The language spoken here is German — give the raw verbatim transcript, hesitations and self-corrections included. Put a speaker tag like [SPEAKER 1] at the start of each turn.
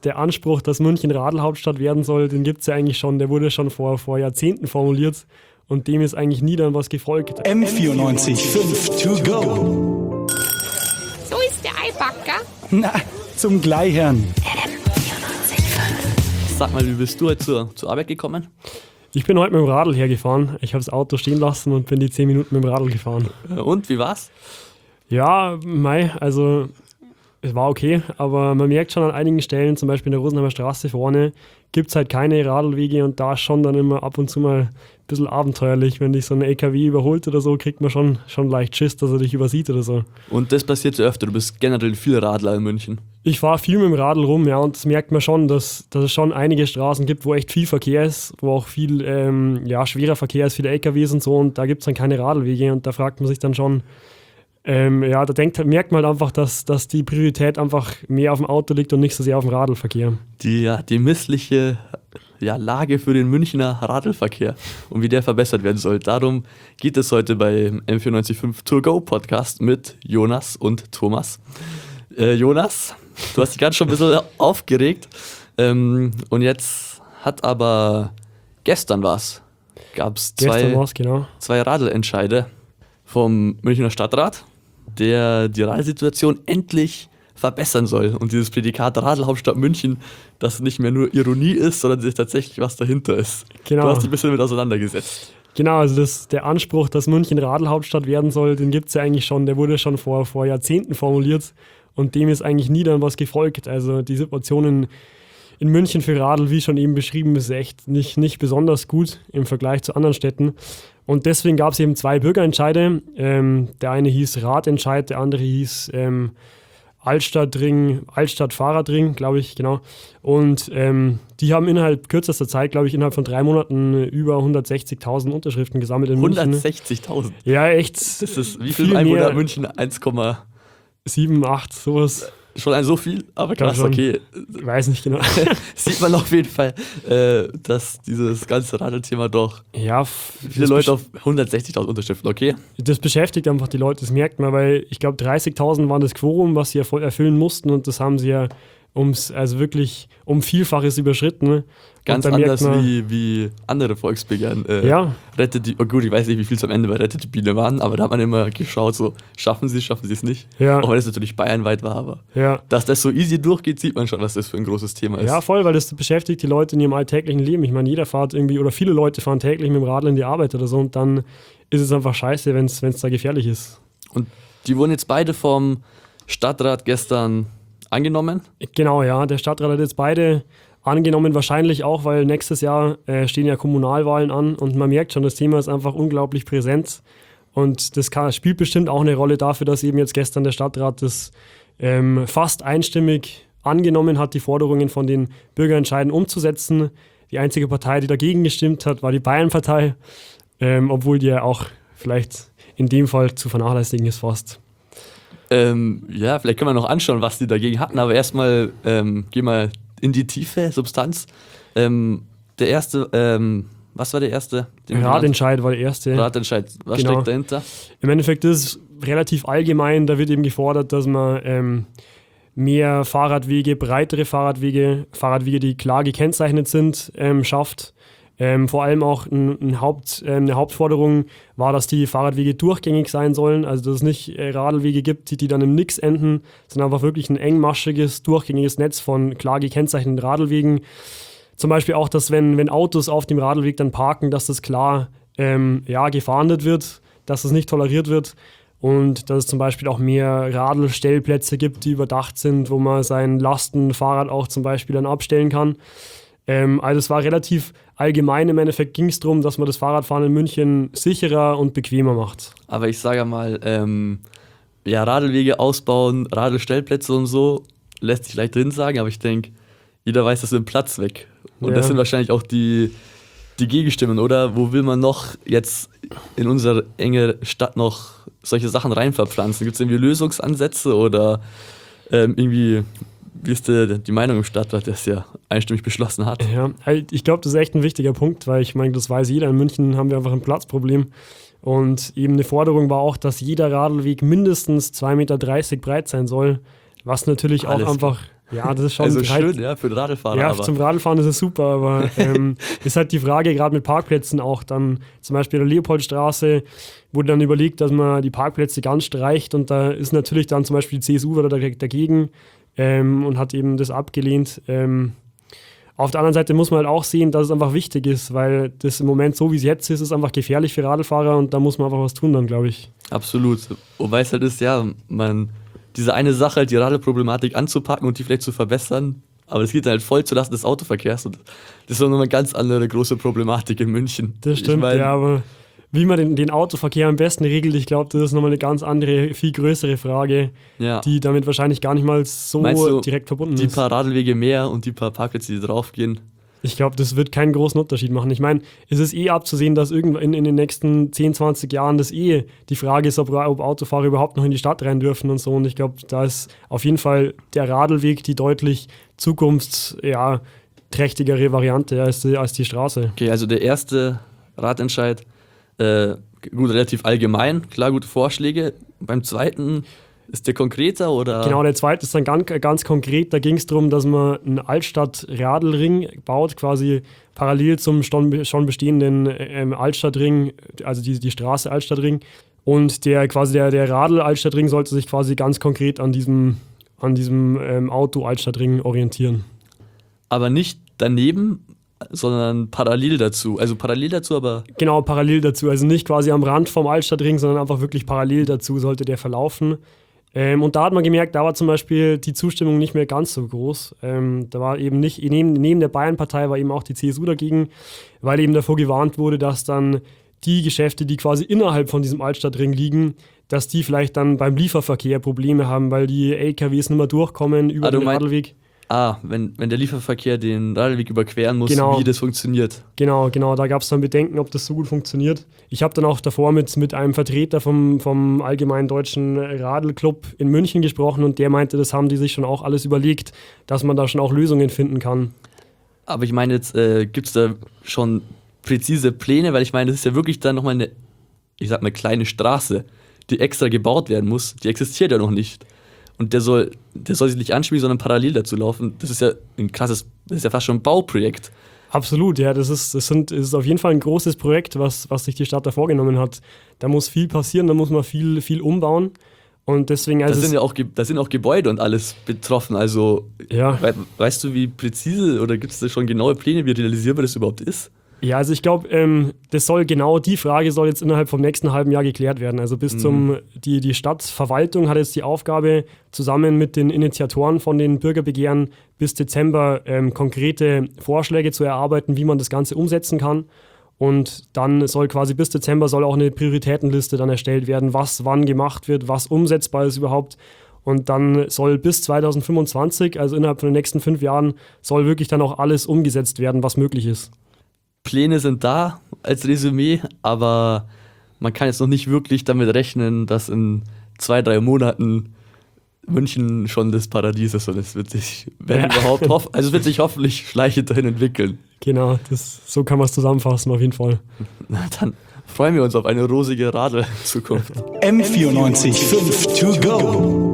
[SPEAKER 1] der Anspruch, dass München Radlhauptstadt werden soll, den gibt es ja eigentlich schon. Der wurde schon vor, vor Jahrzehnten formuliert und dem ist eigentlich nie dann was gefolgt.
[SPEAKER 2] M vierundneunzig Komma fünf to go.
[SPEAKER 3] So ist der Eibacker.
[SPEAKER 2] Na, zum Gleichern.
[SPEAKER 4] Sag mal, wie bist du heute zur, zur Arbeit gekommen?
[SPEAKER 1] Ich bin heute mit dem Radl hergefahren. Ich habe das Auto stehen lassen und bin die zehn Minuten mit dem Radl gefahren.
[SPEAKER 4] Und, wie war's?
[SPEAKER 1] Ja, mei, also es war okay, aber man merkt schon an einigen Stellen, zum Beispiel in der Rosenheimer Straße vorne, gibt es halt keine Radlwege und da ist schon dann immer ab und zu mal ein bisschen abenteuerlich. Wenn dich so ein L K W überholt oder so, kriegt man schon, schon leicht Schiss, dass er dich übersieht oder so.
[SPEAKER 4] Und das passiert ja öfter, du bist generell viel Radler in München.
[SPEAKER 1] Ich fahre viel mit dem Radl rum, ja, und das merkt man schon, dass, dass es schon einige Straßen gibt, wo echt viel Verkehr ist, wo auch viel ähm, ja, schwerer Verkehr ist, viele L K Ws und so, und da gibt es dann keine Radlwege und da fragt man sich dann schon, ähm, ja, da denkt, merkt man halt einfach, dass, dass die Priorität einfach mehr auf dem Auto liegt und nicht so sehr auf dem Radlverkehr.
[SPEAKER 4] Die, ja, die missliche ja, Lage für den Münchner Radlverkehr und wie der verbessert werden soll. Darum geht es heute bei M vierundneunzig Komma fünf To Go Podcast mit Jonas und Thomas. Äh, Jonas, du hast dich gerade schon ein bisschen aufgeregt ähm, und jetzt hat aber gestern was, gab es zwei,
[SPEAKER 1] genau.
[SPEAKER 4] zwei Radlentscheide vom Münchner Stadtrat, der die Radelsituation endlich verbessern soll. Und dieses Prädikat Radlhauptstadt München, das nicht mehr nur Ironie ist, sondern dass tatsächlich was dahinter ist.
[SPEAKER 1] Genau.
[SPEAKER 4] Du hast dich ein bisschen mit auseinandergesetzt.
[SPEAKER 1] Genau, also das, der Anspruch, dass München Radlhauptstadt werden soll, den gibt es ja eigentlich schon. Der wurde schon vor, vor Jahrzehnten formuliert und dem ist eigentlich nie dann was gefolgt. Also die Situation in, in München für Radl, wie schon eben beschrieben, ist echt nicht, nicht besonders gut im Vergleich zu anderen Städten. Und deswegen gab es eben zwei Bürgerentscheide. Ähm, der eine hieß Radentscheid, der andere hieß ähm, Altstadtring, Altstadt-Fahrradring, glaube ich, genau. Und ähm, die haben innerhalb kürzester Zeit, glaube ich, innerhalb von drei Monaten über hundertsechzigtausend Unterschriften gesammelt in München.
[SPEAKER 4] hundertsechzigtausend?
[SPEAKER 1] Ja, echt.
[SPEAKER 4] Das ist, wie viel Einwohner hat München? eins Komma
[SPEAKER 1] sieben, acht, sowas.
[SPEAKER 4] Schon ein so viel, aber krass, okay.
[SPEAKER 1] Ich weiß nicht genau.
[SPEAKER 4] Sieht man auf jeden Fall, äh, dass dieses ganze Radelthema doch
[SPEAKER 1] ja,
[SPEAKER 4] viele Leute auf hundertsechzigtausend Unterschriften, okay?
[SPEAKER 1] Das beschäftigt einfach die Leute, das merkt man, weil ich glaube dreißigtausend waren das Quorum, was sie erfüllen mussten und das haben sie ja ums, also wirklich um Vielfaches überschritten.
[SPEAKER 4] Ganz anders man, wie, wie andere Volksbegehren. Äh,
[SPEAKER 1] ja.
[SPEAKER 4] Rettet die, oh gut, ich weiß nicht, wie viel es am Ende bei Rettet die Biene waren, aber da hat man immer geschaut, so schaffen sie es, schaffen sie es nicht.
[SPEAKER 1] Ja.
[SPEAKER 4] Auch wenn es natürlich bayernweit war, aber
[SPEAKER 1] ja.
[SPEAKER 4] dass das so easy durchgeht, sieht man schon, was das für ein großes Thema ist.
[SPEAKER 1] Ja, voll, weil das beschäftigt die Leute in ihrem alltäglichen Leben. Ich meine, jeder fährt irgendwie, oder viele Leute fahren täglich mit dem Radl in die Arbeit oder so und dann ist es einfach scheiße, wenn es da gefährlich ist.
[SPEAKER 4] Und die wurden jetzt beide vom Stadtrat gestern angenommen?
[SPEAKER 1] Genau, ja. Der Stadtrat hat jetzt beide angenommen, wahrscheinlich auch, weil nächstes Jahr äh, stehen ja Kommunalwahlen an und man merkt schon, das Thema ist einfach unglaublich präsent und das kann, spielt bestimmt auch eine Rolle dafür, dass eben jetzt gestern der Stadtrat das ähm, fast einstimmig angenommen hat, die Forderungen von den Bürgerentscheiden umzusetzen. Die einzige Partei, die dagegen gestimmt hat, war die Bayernpartei, ähm, obwohl die ja auch vielleicht in dem Fall zu vernachlässigen ist fast.
[SPEAKER 4] Ähm, ja, vielleicht können wir noch anschauen, was die dagegen hatten, aber erstmal ähm, gehen wir in die Tiefe, Substanz. Ähm, der erste, ähm, was war der erste?
[SPEAKER 1] Radentscheid war der erste.
[SPEAKER 4] Radentscheid, was
[SPEAKER 1] genau.
[SPEAKER 4] steckt dahinter?
[SPEAKER 1] Im Endeffekt ist es relativ allgemein, da wird eben gefordert, dass man ähm, mehr Fahrradwege, breitere Fahrradwege, Fahrradwege, die klar gekennzeichnet sind, ähm, schafft. Ähm, vor allem auch ein, ein Haupt, äh, eine Hauptforderung war, dass die Fahrradwege durchgängig sein sollen, also dass es nicht äh, Radlwege gibt, die, die dann im Nix enden, sondern einfach wirklich ein engmaschiges, durchgängiges Netz von klar gekennzeichneten Radlwegen. Zum Beispiel auch, dass wenn, wenn Autos auf dem Radlweg dann parken, dass das klar ähm, ja, gefahndet wird, dass das nicht toleriert wird und dass es zum Beispiel auch mehr Radlstellplätze gibt, die überdacht sind, wo man sein Lastenfahrrad auch zum Beispiel dann abstellen kann. Ähm, also es war relativ allgemein, im Endeffekt ging es darum, dass man das Fahrradfahren in München sicherer und bequemer macht.
[SPEAKER 4] Aber ich sage mal, ähm, ja, Radlwege ausbauen, Radlstellplätze und so, lässt sich leicht drin sagen, aber ich denke, jeder weiß, das ist ein Platz weg. Und ja. Das sind wahrscheinlich auch die, die Gegenstimmen, oder? Wo will man noch jetzt in unsere enge Stadt noch solche Sachen reinverpflanzen? Gibt es irgendwie Lösungsansätze oder ähm, irgendwie... Wie ist die, die Meinung im Stadtrat, der es ja einstimmig beschlossen hat?
[SPEAKER 1] Ja, ich glaube, das ist echt ein wichtiger Punkt, weil ich meine, das weiß jeder. In München haben wir einfach ein Platzproblem. Und eben eine Forderung war auch, dass jeder Radlweg mindestens zwei Meter dreißig breit sein soll. Was natürlich
[SPEAKER 4] Alles
[SPEAKER 1] auch einfach, Ja, das ist schon
[SPEAKER 4] Also
[SPEAKER 1] halt,
[SPEAKER 4] schön, ja, für den Radlfahrer.
[SPEAKER 1] Ja,
[SPEAKER 4] aber.
[SPEAKER 1] zum Radfahren ist es super, aber ähm, ist halt die Frage, gerade mit Parkplätzen auch dann, zum Beispiel in der Leopoldstraße, wurde dann überlegt, dass man die Parkplätze ganz streicht und da ist natürlich dann zum Beispiel die C S U wieder dagegen ähm, und hat eben das abgelehnt. Ähm, Auf der anderen Seite muss man halt auch sehen, dass es einfach wichtig ist, weil das im Moment so, wie es jetzt ist, ist einfach gefährlich für Radlfahrer und da muss man einfach was tun dann, glaube ich.
[SPEAKER 4] Absolut. Wobei es halt ist, ja, man, diese eine Sache, halt die Radlproblematik anzupacken und die vielleicht zu verbessern, aber das geht dann halt voll zulasten des Autoverkehrs und das ist noch eine ganz andere große Problematik in München.
[SPEAKER 1] Das stimmt,
[SPEAKER 4] ich mein,
[SPEAKER 1] ja, aber wie man den, den Autoverkehr am besten regelt, ich glaube, das ist nochmal eine ganz andere, viel größere Frage,
[SPEAKER 4] ja.
[SPEAKER 1] die damit wahrscheinlich gar nicht mal so
[SPEAKER 4] Meinst du,
[SPEAKER 1] direkt verbunden
[SPEAKER 4] die
[SPEAKER 1] ist.
[SPEAKER 4] paar Radlwege mehr und die paar Parkplätze, die draufgehen.
[SPEAKER 1] Ich glaube, das wird keinen großen Unterschied machen. Ich meine, es ist eh abzusehen, dass irgendwann in, in den nächsten zehn, zwanzig Jahren das eh die Frage ist, ob, ob Autofahrer überhaupt noch in die Stadt rein dürfen und so. Und ich glaube, da ist auf jeden Fall der Radlweg die deutlich zukunftsträchtigere ja, Variante als die, als die Straße.
[SPEAKER 4] Okay, also der erste Radentscheid, äh, gut, relativ allgemein, klar, gute Vorschläge. Beim zweiten, ist der konkreter oder?
[SPEAKER 1] Genau, der zweite ist dann ganz, ganz konkret, da ging es darum, dass man einen Altstadt-Radlring baut, quasi parallel zum schon, schon bestehenden ähm, Altstadtring, also die, die Straße Altstadtring. Und der quasi der, der Radl-Altstadtring sollte sich quasi ganz konkret an diesem, an diesem ähm, Auto-Altstadtring orientieren.
[SPEAKER 4] Aber nicht daneben, sondern parallel dazu. Also parallel dazu, aber...
[SPEAKER 1] Genau, parallel dazu. Also nicht quasi am Rand vom Altstadtring, sondern einfach wirklich parallel dazu sollte der verlaufen. Ähm, und da hat man gemerkt, da war zum Beispiel die Zustimmung nicht mehr ganz so groß. Ähm, da war eben nicht, neben, neben der Bayernpartei war eben auch die C S U dagegen, weil eben davor gewarnt wurde, dass dann die Geschäfte, die quasi innerhalb von diesem Altstadtring liegen, dass die vielleicht dann beim Lieferverkehr Probleme haben, weil die L K Ws nicht mehr durchkommen über
[SPEAKER 4] Ah, du
[SPEAKER 1] den
[SPEAKER 4] mein-
[SPEAKER 1] Radlweg.
[SPEAKER 4] Ah, wenn, wenn der Lieferverkehr den Radlweg überqueren muss,
[SPEAKER 1] Genau.
[SPEAKER 4] wie das funktioniert.
[SPEAKER 1] Genau, genau, da gab es dann Bedenken, ob das so gut funktioniert. Ich habe dann auch davor mit, mit einem Vertreter vom, vom Allgemeinen Deutschen Radlclub in München gesprochen und der meinte, das haben die sich schon auch alles überlegt, dass man da schon auch Lösungen finden kann.
[SPEAKER 4] Aber ich meine, jetzt äh, gibt es da schon präzise Pläne, weil ich meine, das ist ja wirklich dann nochmal eine, ich sag mal, kleine Straße, die extra gebaut werden muss. Die existiert ja noch nicht. Und der soll, der soll sich nicht anspielen, sondern parallel dazu laufen. Das ist ja ein krasses, das ist ja fast schon ein Bauprojekt.
[SPEAKER 1] Absolut, ja, das ist, das sind, das ist auf jeden Fall ein großes Projekt, was, was sich die Stadt da vorgenommen hat. Da muss viel passieren, da muss man viel, viel umbauen. Und deswegen, also
[SPEAKER 4] Da sind ja auch, Ge- da sind auch Gebäude und alles betroffen. Also,
[SPEAKER 1] ja.
[SPEAKER 4] we- weißt du, wie präzise oder gibt es da schon genaue Pläne, wie realisierbar das überhaupt ist?
[SPEAKER 1] Ja, also ich glaube, ähm, das soll genau die Frage soll jetzt innerhalb vom nächsten halben Jahr geklärt werden. Also bis
[SPEAKER 4] Mhm.
[SPEAKER 1] zum, die, die Stadtverwaltung hat jetzt die Aufgabe, zusammen mit den Initiatoren von den Bürgerbegehren bis Dezember ähm, konkrete Vorschläge zu erarbeiten, wie man das Ganze umsetzen kann. Und dann soll quasi bis Dezember soll auch eine Prioritätenliste dann erstellt werden, was wann gemacht wird, was umsetzbar ist überhaupt. Und dann soll bis zwanzig fünfundzwanzig, also innerhalb von den nächsten fünf Jahren, soll wirklich dann auch alles umgesetzt werden, was möglich ist.
[SPEAKER 4] Pläne sind da als Resümee, aber man kann jetzt noch nicht wirklich damit rechnen, dass in zwei, drei Monaten München schon das Paradies ist und es wird sich, wenn
[SPEAKER 1] Ja.
[SPEAKER 4] überhaupt, hoff- also es wird sich hoffentlich schleichend dahin entwickeln.
[SPEAKER 1] Genau, das, so kann man es zusammenfassen auf jeden Fall.
[SPEAKER 4] Na, dann freuen wir uns auf eine rosige Radl-Zukunft.
[SPEAKER 2] M vierundneunzig Komma fünf to go.